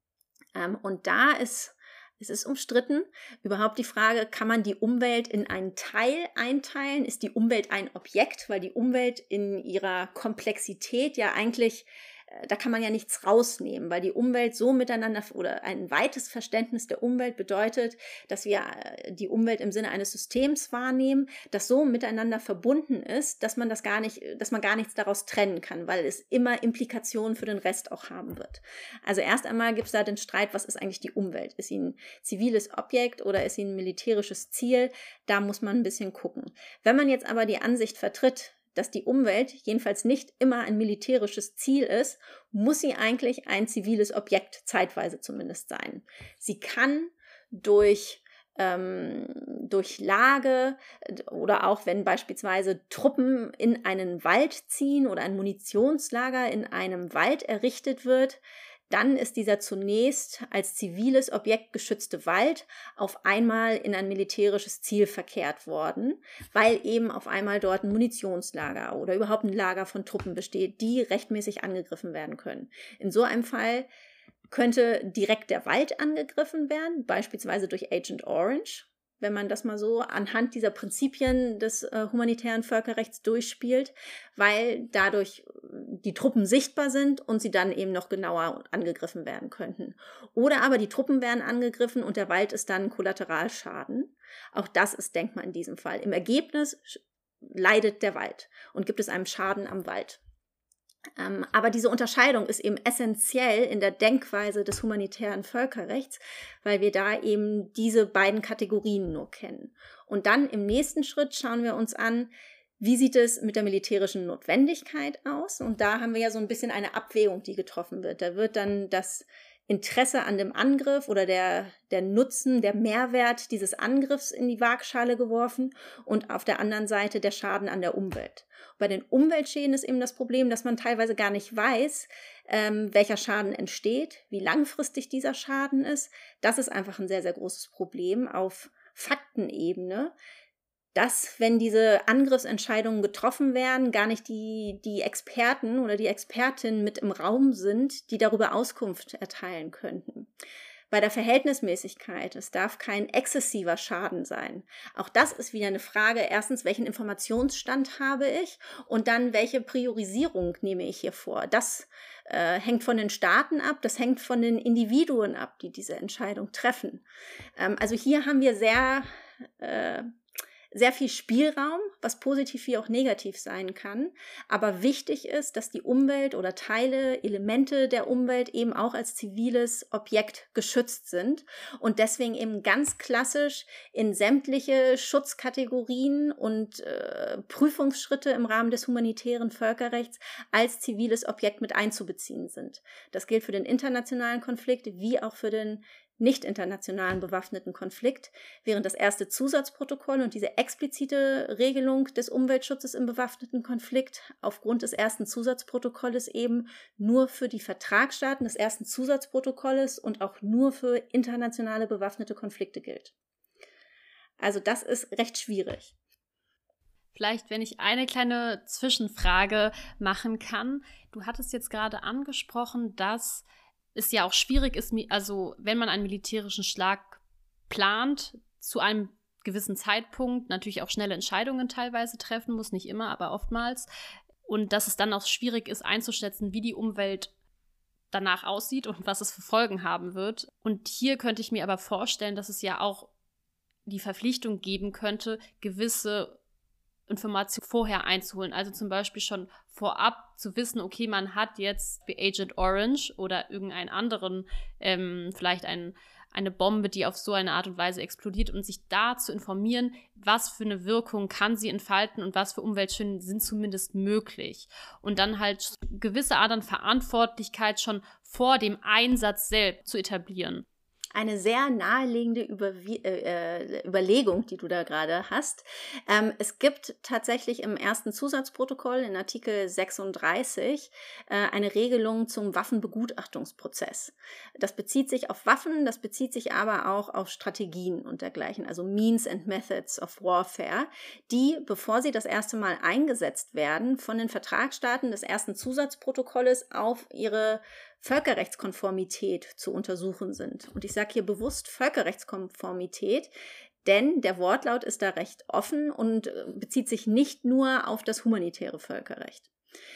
Ähm, und da ist es ist umstritten, überhaupt die Frage, kann man die Umwelt in einen Teil einteilen? Ist die Umwelt ein Objekt? Weil die Umwelt in ihrer Komplexität ja eigentlich, da kann man ja nichts rausnehmen, weil die Umwelt so miteinander oder ein weites Verständnis der Umwelt bedeutet, dass wir die Umwelt im Sinne eines Systems wahrnehmen, das so miteinander verbunden ist, dass man das gar nicht, dass man gar nichts daraus trennen kann, weil es immer Implikationen für den Rest auch haben wird. Also erst einmal gibt es da den Streit, was ist eigentlich die Umwelt? Ist sie ein ziviles Objekt oder ist sie ein militärisches Ziel? Da muss man ein bisschen gucken. Wenn man jetzt aber die Ansicht vertritt, dass die Umwelt jedenfalls nicht immer ein militärisches Ziel ist, muss sie eigentlich ein ziviles Objekt, zeitweise zumindest sein. Sie kann durch, ähm, durch Lage oder auch wenn beispielsweise Truppen in einen Wald ziehen oder ein Munitionslager in einem Wald errichtet wird, dann ist dieser zunächst als ziviles Objekt geschützte Wald auf einmal in ein militärisches Ziel verkehrt worden, weil eben auf einmal dort ein Munitionslager oder überhaupt ein Lager von Truppen besteht, die rechtmäßig angegriffen werden können. In so einem Fall könnte direkt der Wald angegriffen werden, beispielsweise durch Agent Orange, wenn man das mal so anhand dieser Prinzipien des äh, humanitären Völkerrechts durchspielt, weil dadurch die Truppen sichtbar sind und sie dann eben noch genauer angegriffen werden könnten. Oder aber die Truppen werden angegriffen und der Wald ist dann Kollateralschaden. Auch das ist denkbar in diesem Fall. Im Ergebnis leidet der Wald und gibt es einen Schaden am Wald. Ähm, aber diese Unterscheidung ist eben essentiell in der Denkweise des humanitären Völkerrechts, weil wir da eben diese beiden Kategorien nur kennen. Und dann im nächsten Schritt schauen wir uns an, wie sieht es mit der militärischen Notwendigkeit aus? Und da haben wir ja so ein bisschen eine Abwägung, die getroffen wird. Da wird dann das Interesse an dem Angriff oder der, der Nutzen, der Mehrwert dieses Angriffs in die Waagschale geworfen und auf der anderen Seite der Schaden an der Umwelt. Bei den Umweltschäden ist eben das Problem, dass man teilweise gar nicht weiß, ähm, welcher Schaden entsteht, wie langfristig dieser Schaden ist. Das ist einfach ein sehr, sehr großes Problem auf Faktenebene, dass, wenn diese Angriffsentscheidungen getroffen werden, gar nicht die, die Experten oder die Expertinnen mit im Raum sind, die darüber Auskunft erteilen könnten. Bei der Verhältnismäßigkeit, es darf kein exzessiver Schaden sein. Auch das ist wieder eine Frage, erstens, welchen Informationsstand habe ich und dann, welche Priorisierung nehme ich hier vor. Das äh, hängt von den Staaten ab, das hängt von den Individuen ab, die diese Entscheidung treffen. Ähm, also hier haben wir sehr... Äh, sehr viel Spielraum, was positiv wie auch negativ sein kann. Aber wichtig ist, dass die Umwelt oder Teile, Elemente der Umwelt eben auch als ziviles Objekt geschützt sind und deswegen eben ganz klassisch in sämtliche Schutzkategorien und äh, Prüfungsschritte im Rahmen des humanitären Völkerrechts als ziviles Objekt mit einzubeziehen sind. Das gilt für den internationalen Konflikt wie auch für den nicht internationalen bewaffneten Konflikt, während das erste Zusatzprotokoll und diese explizite Regelung des Umweltschutzes im bewaffneten Konflikt aufgrund des ersten Zusatzprotokolles eben nur für die Vertragsstaaten des ersten Zusatzprotokolles und auch nur für internationale bewaffnete Konflikte gilt. Also das ist recht schwierig. Vielleicht, wenn ich eine kleine Zwischenfrage machen kann. Du hattest jetzt gerade angesprochen, dass es ja auch schwierig ist, also wenn man einen militärischen Schlag plant, zu einem gewissen Zeitpunkt natürlich auch schnelle Entscheidungen teilweise treffen muss, nicht immer, aber oftmals. Und dass es dann auch schwierig ist einzuschätzen, wie die Umwelt danach aussieht und was es für Folgen haben wird. Und hier könnte ich mir aber vorstellen, dass es ja auch die Verpflichtung geben könnte, gewisse Informationen vorher einzuholen. Also zum Beispiel schon vorab zu wissen, okay, man hat jetzt wie Agent Orange oder irgendeinen anderen, ähm, vielleicht ein, eine Bombe, die auf so eine Art und Weise explodiert und sich da zu informieren, was für eine Wirkung kann sie entfalten und was für Umweltschäden sind zumindest möglich. Und dann halt gewisse Art an Verantwortlichkeit schon vor dem Einsatz selbst zu etablieren. Eine sehr naheliegende Überwie- äh, Überlegung, die du da gerade hast. Ähm, es gibt tatsächlich im ersten Zusatzprotokoll in Artikel sechsunddreißig äh, eine Regelung zum Waffenbegutachtungsprozess. Das bezieht sich auf Waffen, das bezieht sich aber auch auf Strategien und dergleichen, also Means and Methods of Warfare, die, bevor sie das erste Mal eingesetzt werden, von den Vertragsstaaten des ersten Zusatzprotokolles auf ihre Völkerrechtskonformität zu untersuchen sind. Und ich sage hier bewusst Völkerrechtskonformität, denn der Wortlaut ist da recht offen und bezieht sich nicht nur auf das humanitäre Völkerrecht.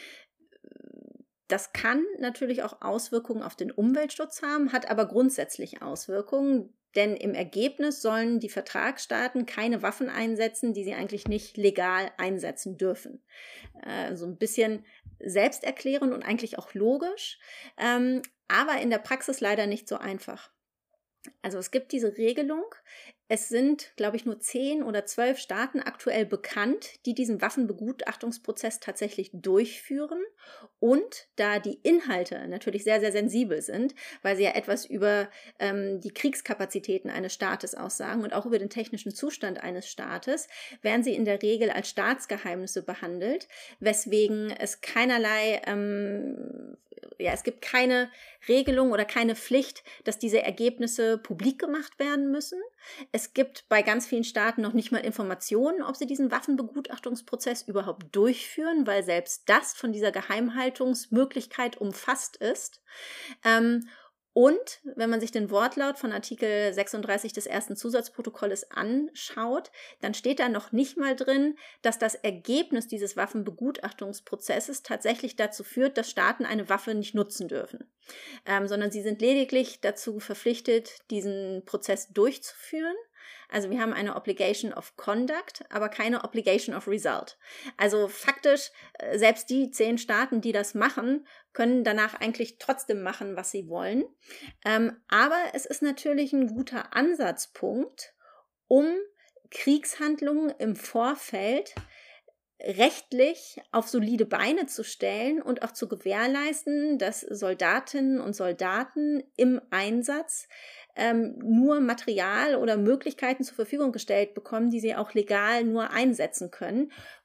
Das kann natürlich auch Auswirkungen auf den Umweltschutz haben, hat aber grundsätzlich Auswirkungen, denn im Ergebnis sollen die Vertragsstaaten keine Waffen einsetzen, die sie eigentlich nicht legal einsetzen dürfen. Äh, so ein bisschen selbsterklärend und eigentlich auch logisch, ähm, aber in der Praxis leider nicht so einfach. Also es gibt diese Regelung. Es sind, glaube ich, nur zehn oder zwölf Staaten aktuell bekannt, die diesen Waffenbegutachtungsprozess tatsächlich durchführen. Und da die Inhalte natürlich sehr, sehr sensibel sind, weil sie ja etwas über ähm, die Kriegskapazitäten eines Staates aussagen und auch über den technischen Zustand eines Staates, werden sie in der Regel als Staatsgeheimnisse behandelt, weswegen es keinerlei, ähm, ja, es gibt keine Regelung oder keine Pflicht, dass diese Ergebnisse publik gemacht werden müssen. Es gibt bei ganz vielen Staaten noch nicht mal Informationen, ob sie diesen Waffenbegutachtungsprozess überhaupt durchführen, weil selbst das von dieser Geheimhaltungsmöglichkeit umfasst ist. Ähm, Und wenn man sich den Wortlaut von Artikel sechsunddreißig des ersten Zusatzprotokolles anschaut, dann steht da noch nicht mal drin, dass das Ergebnis dieses Waffenbegutachtungsprozesses tatsächlich dazu führt, dass Staaten eine Waffe nicht nutzen dürfen, ähm, sondern sie sind lediglich dazu verpflichtet, diesen Prozess durchzuführen. Also wir haben eine Obligation of Conduct, aber keine Obligation of Result. Also faktisch, selbst die zehn Staaten, die das machen, können danach eigentlich trotzdem machen, was sie wollen. Ähm, aber es ist natürlich ein guter Ansatzpunkt, um Kriegshandlungen im Vorfeld rechtlich auf solide Beine zu stellen und auch zu gewährleisten, dass Soldatinnen und Soldaten im Einsatz ähm, nur Material oder Möglichkeiten zur Verfügung gestellt bekommen, die sie auch legal nur einsetzen können,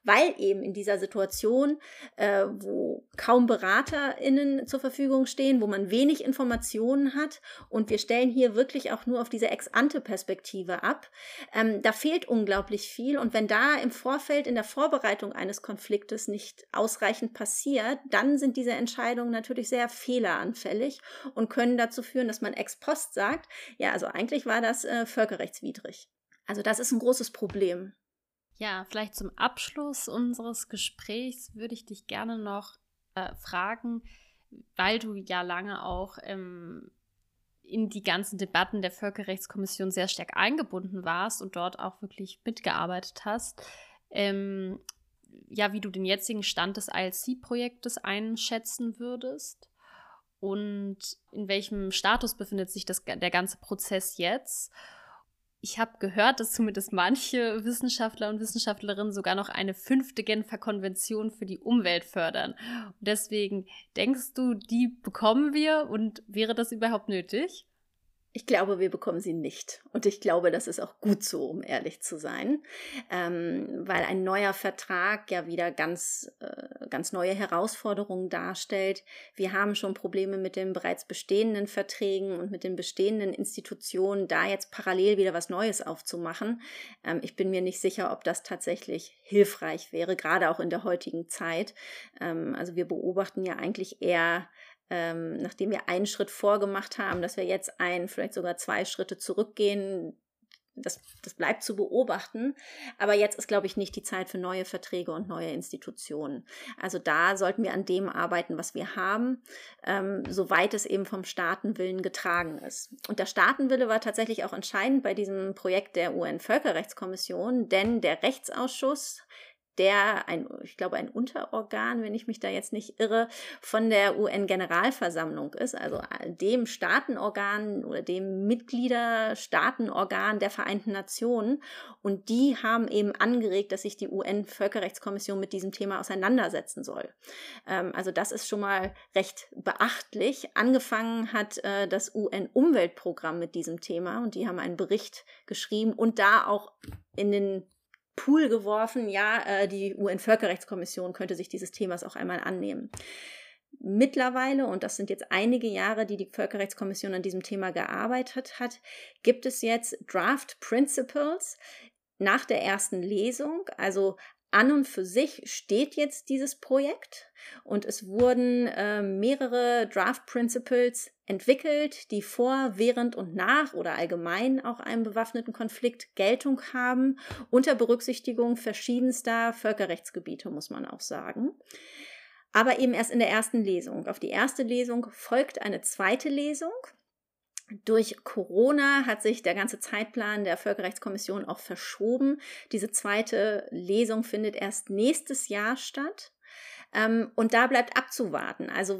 weil eben in dieser Situation, äh, wo kaum BeraterInnen zur Verfügung stehen, wo man wenig Informationen hat und wir stellen hier wirklich auch nur auf diese Ex-ante-Perspektive ab, ähm, da fehlt unglaublich viel und wenn da im Vorfeld in der Vorbereitung eines Konfliktes nicht ausreichend passiert, dann sind diese Entscheidungen natürlich sehr fehleranfällig und können dazu führen, dass man ex post sagt, ja, also eigentlich war das äh, völkerrechtswidrig. Also das ist ein großes Problem. Ja, vielleicht zum Abschluss unseres Gesprächs würde ich dich gerne noch äh, fragen, weil du ja lange auch ähm, in die ganzen Debatten der Völkerrechtskommission sehr stark eingebunden warst und dort auch wirklich mitgearbeitet hast, ähm, ja, wie du den jetzigen Stand des I L C-Projektes einschätzen würdest und in welchem Status befindet sich das, der ganze Prozess jetzt. Ich habe gehört, dass zumindest manche Wissenschaftler und Wissenschaftlerinnen sogar noch eine fünfte Genfer Konvention für die Umwelt fördern. Und deswegen, denkst du, die bekommen wir und wäre das überhaupt nötig? Ich glaube, wir bekommen sie nicht. Und ich glaube, das ist auch gut so, um ehrlich zu sein, ähm, weil ein neuer Vertrag ja wieder ganz, äh, ganz neue Herausforderungen darstellt. Wir haben schon Probleme mit den bereits bestehenden Verträgen und mit den bestehenden Institutionen, da jetzt parallel wieder was Neues aufzumachen. Ähm, ich bin mir nicht sicher, ob das tatsächlich hilfreich wäre, gerade auch in der heutigen Zeit. Ähm, also wir beobachten ja eigentlich eher, Ähm, nachdem wir einen Schritt vorgemacht haben, dass wir jetzt ein, vielleicht sogar zwei Schritte zurückgehen, das, das bleibt zu beobachten. Aber jetzt ist, glaube ich, nicht die Zeit für neue Verträge und neue Institutionen. Also da sollten wir an dem arbeiten, was wir haben, ähm, soweit es eben vom Staatenwillen getragen ist. Und der Staatenwille war tatsächlich auch entscheidend bei diesem Projekt der U N-Völkerrechtskommission, denn der Rechtsausschuss, der, ein, ich glaube, ein Unterorgan, wenn ich mich da jetzt nicht irre, von der U N-Generalversammlung ist, also dem Staatenorgan oder dem Mitgliederstaatenorgan der Vereinten Nationen. Und die haben eben angeregt, dass sich die U N-Völkerrechtskommission mit diesem Thema auseinandersetzen soll. Ähm, also das ist schon mal recht beachtlich. Angefangen hat äh, das U N-Umweltprogramm mit diesem Thema und die haben einen Bericht geschrieben und da auch in den Pool geworfen, ja, äh, die U N-Völkerrechtskommission könnte sich dieses Themas auch einmal annehmen. Mittlerweile, und das sind jetzt einige Jahre, die die Völkerrechtskommission an diesem Thema gearbeitet hat, gibt es jetzt Draft Principles nach der ersten Lesung, also an und für sich steht jetzt dieses Projekt und es wurden äh, mehrere Draft Principles entwickelt, die vor, während und nach oder allgemein auch einem bewaffneten Konflikt Geltung haben, unter Berücksichtigung verschiedenster Völkerrechtsgebiete, muss man auch sagen. Aber eben erst in der ersten Lesung. Auf die erste Lesung folgt eine zweite Lesung. Durch Corona hat sich der ganze Zeitplan der Völkerrechtskommission auch verschoben. Diese zweite Lesung findet erst nächstes Jahr statt. Ähm, und da bleibt abzuwarten. Also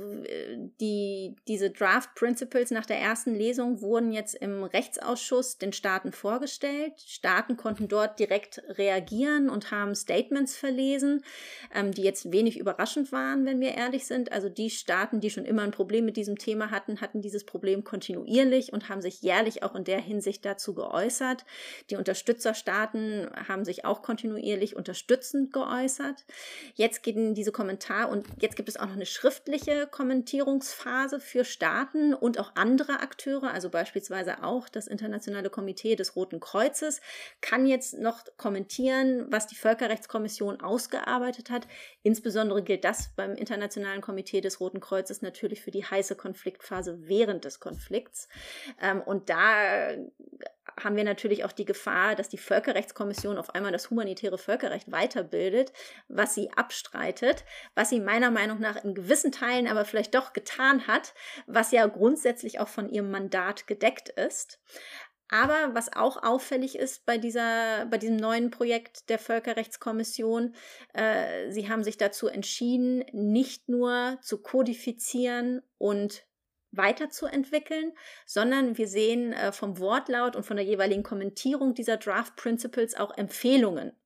die, diese Draft Principles nach der ersten Lesung wurden jetzt im Rechtsausschuss den Staaten vorgestellt. Staaten konnten dort direkt reagieren und haben Statements verlesen, ähm, die jetzt wenig überraschend waren, wenn wir ehrlich sind. Also die Staaten, die schon immer ein Problem mit diesem Thema hatten, hatten dieses Problem kontinuierlich und haben sich jährlich auch in der Hinsicht dazu geäußert. Die Unterstützerstaaten haben sich auch kontinuierlich unterstützend geäußert. Jetzt gehen diese Kommentare und jetzt gibt es auch noch eine schriftliche Kommentierungsphase für Staaten und auch andere Akteure, also beispielsweise auch das Internationale Komitee des Roten Kreuzes, kann jetzt noch kommentieren, was die Völkerrechtskommission ausgearbeitet hat. Insbesondere gilt das beim Internationalen Komitee des Roten Kreuzes natürlich für die heiße Konfliktphase während des Konflikts. Und da haben wir natürlich auch die Gefahr, dass die Völkerrechtskommission auf einmal das humanitäre Völkerrecht weiterbildet, was sie abstreitet, was sie meiner Meinung nach in gewissen Teilen aber vielleicht doch getan hat, was ja grundsätzlich auch von ihrem Mandat gedeckt ist. Aber was auch auffällig ist bei, dieser, bei diesem neuen Projekt der Völkerrechtskommission, äh, sie haben sich dazu entschieden, nicht nur zu kodifizieren und weiterzuentwickeln, sondern wir sehen äh, vom Wortlaut und von der jeweiligen Kommentierung dieser Draft Principles auch Empfehlungen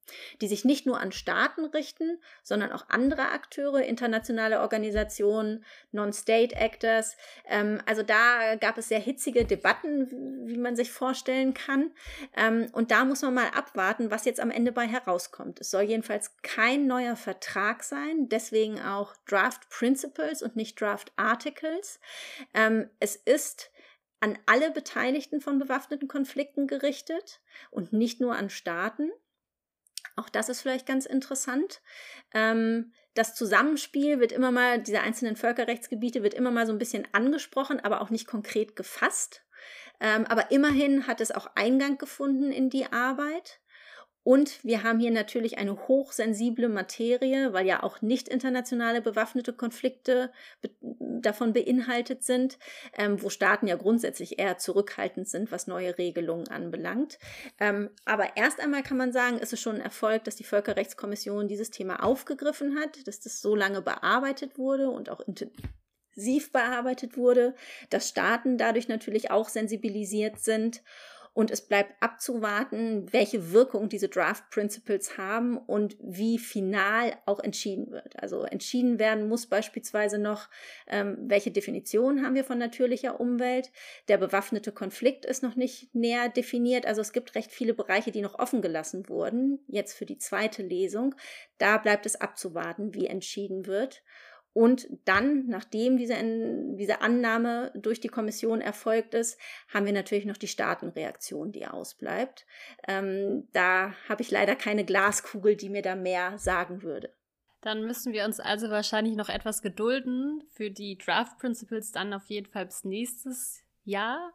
die sich nicht nur an Staaten richten, sondern auch andere Akteure, internationale Organisationen, Non-State Actors. Ähm, also da gab es sehr hitzige Debatten, wie man sich vorstellen kann. Ähm, und da muss man mal abwarten, was jetzt am Ende bei herauskommt. Es soll jedenfalls kein neuer Vertrag sein, deswegen auch Draft Principles und nicht Draft Articles. Ähm, es ist an alle Beteiligten von bewaffneten Konflikten gerichtet und nicht nur an Staaten. Auch das ist vielleicht ganz interessant. Ähm, das Zusammenspiel wird immer mal, dieser einzelnen Völkerrechtsgebiete wird immer mal so ein bisschen angesprochen, aber auch nicht konkret gefasst. Ähm, aber immerhin hat es auch Eingang gefunden in die Arbeit. Und wir haben hier natürlich eine hochsensible Materie, weil ja auch nicht internationale bewaffnete Konflikte be- davon beinhaltet sind, ähm, wo Staaten ja grundsätzlich eher zurückhaltend sind, was neue Regelungen anbelangt. Ähm, aber erst einmal kann man sagen, ist es schon ein Erfolg, dass die Völkerrechtskommission dieses Thema aufgegriffen hat, dass das so lange bearbeitet wurde und auch intensiv bearbeitet wurde, dass Staaten dadurch natürlich auch sensibilisiert sind. Und es bleibt abzuwarten, welche Wirkung diese Draft Principles haben und wie final auch entschieden wird. Also entschieden werden muss beispielsweise noch, ähm, welche Definition haben wir von natürlicher Umwelt. Der bewaffnete Konflikt ist noch nicht näher definiert. Also es gibt recht viele Bereiche, die noch offen gelassen wurden, jetzt für die zweite Lesung. Da bleibt es abzuwarten, wie entschieden wird. Und dann, nachdem diese, diese Annahme durch die Kommission erfolgt ist, haben wir natürlich noch die Staatenreaktion, die ausbleibt. Ähm, da habe ich leider keine Glaskugel, die mir da mehr sagen würde. Dann müssen wir uns also wahrscheinlich noch etwas gedulden. Für die Draft Principles dann auf jeden Fall bis nächstes Jahr.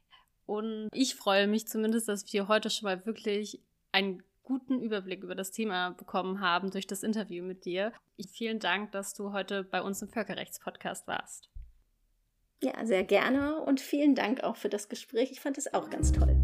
Und ich freue mich zumindest, dass wir heute schon mal wirklich ein guten Überblick über das Thema bekommen haben durch das Interview mit dir. Vielen Dank, dass du heute bei uns im Völkerrechtspodcast warst. Ja, sehr gerne und vielen Dank auch für das Gespräch. Ich fand es auch ganz toll.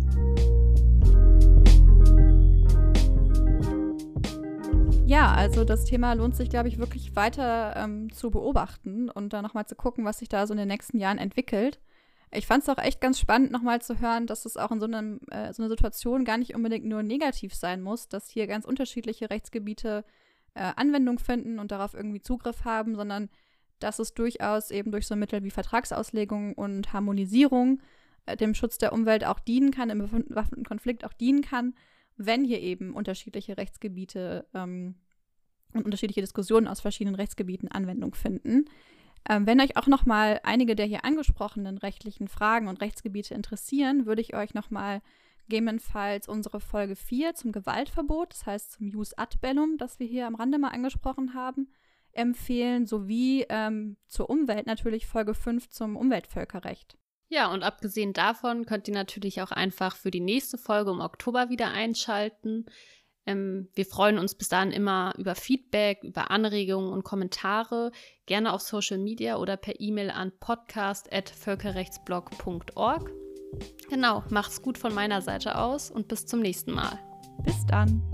Ja, also das Thema lohnt sich, glaube ich, wirklich weiter ähm, zu beobachten und dann nochmal zu gucken, was sich da so in den nächsten Jahren entwickelt. Ich fand es auch echt ganz spannend, nochmal zu hören, dass es auch in so, einem, äh, so einer Situation gar nicht unbedingt nur negativ sein muss, dass hier ganz unterschiedliche Rechtsgebiete äh, Anwendung finden und darauf irgendwie Zugriff haben, sondern dass es durchaus eben durch so Mittel wie Vertragsauslegung und Harmonisierung äh, dem Schutz der Umwelt auch dienen kann, im bewaffneten Konflikt auch dienen kann, wenn hier eben unterschiedliche Rechtsgebiete ähm, und unterschiedliche Diskussionen aus verschiedenen Rechtsgebieten Anwendung finden. Ähm, wenn euch auch noch mal einige der hier angesprochenen rechtlichen Fragen und Rechtsgebiete interessieren, würde ich euch noch mal gegebenenfalls unsere Folge vier zum Gewaltverbot, das heißt zum Jus ad bellum, das wir hier am Rande mal angesprochen haben, empfehlen, sowie ähm, zur Umwelt natürlich Folge fünf zum Umweltvölkerrecht. Ja, und abgesehen davon könnt ihr natürlich auch einfach für die nächste Folge im Oktober wieder einschalten. Ähm, wir freuen uns bis dahin immer über Feedback, über Anregungen und Kommentare, gerne auf Social Media oder per E-Mail an podcast at völkerrechtsblog punkt org. Genau, macht's gut von meiner Seite aus und bis zum nächsten Mal. Bis dann.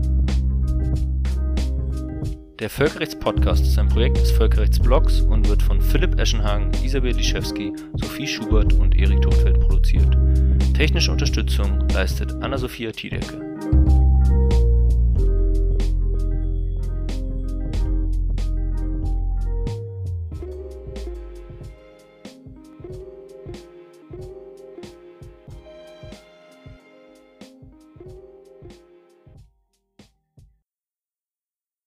Der Völkerrechtspodcast ist ein Projekt des Völkerrechtsblogs und wird von Philipp Eschenhagen, Isabel Liszewski, Sophie Schubert und Erik Todfeld produziert. Technische Unterstützung leistet Anna-Sophia Tiedecke.